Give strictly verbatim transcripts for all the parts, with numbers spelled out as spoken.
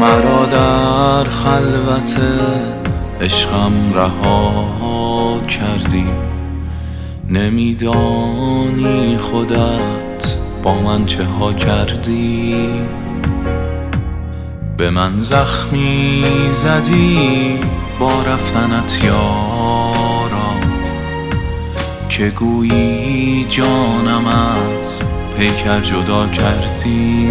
مرا در خلوت عشقم رها کردی، نمیدانی خودت با من چه ها کردی. به من زخمی زدی با رفتنت یارا، که گویی جانم از پیکر جدا کردی.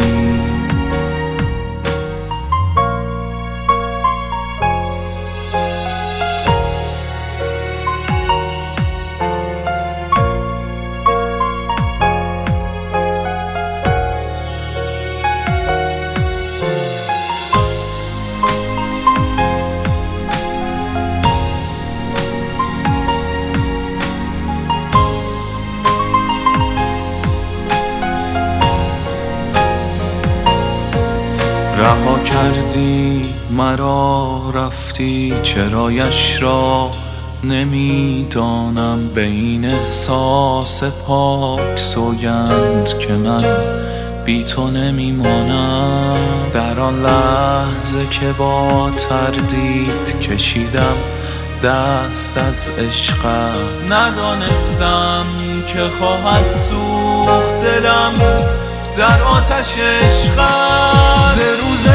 رها کردی مرا رفتی، چرایش را نمیدانم. به این احساس پاک سوگند که من بی تو نمیمانم. در آن لحظه که با تردید کشیدم دست از عشقت، ندانستم که خواهد سوخت دلم در آتش عشقت. ز روز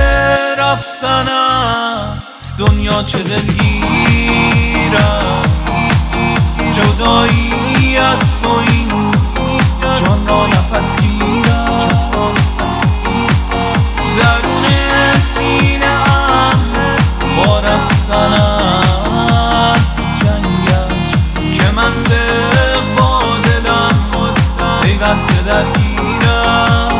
رفتنت دنیا چه دلگیرم، جدایی از تو این جان را نفس گیرم. درون سینه ام با رفتنت جنگم، که من طبق با دلم پیوسته درگیرم.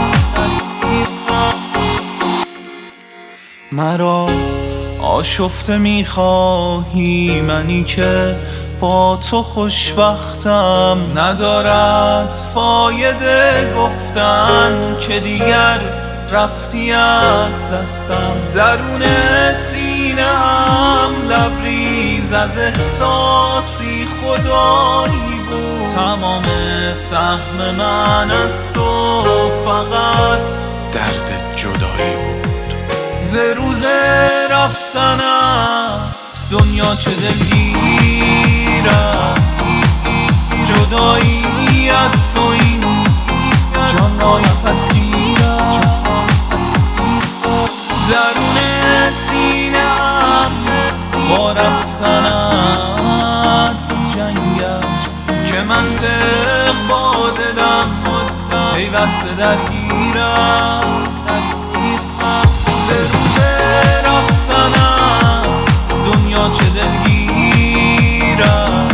مرا آشفته میخواهی، منی که با تو خوشبختم. ندارد فایده گفتن که دیگر رفتی از دستم. درون سینه‌ام لبریز از احساسی خدایی بود. تمام سهم من از تو فقط درد جدایی بود. ز روز رفتنت دنیا چه دلگیرم، جدایی از تو این جان را نفس گیرم. درون سینه‌ام با رفتنت جنگم، که من طبق با دلم پیوسته درگیرم. ز روز رفتنت دنیا چه دلگیرم،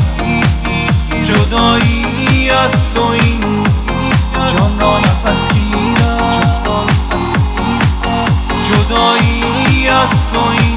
جدایی از تو این جان را نفس گیرم. جدایی از تو این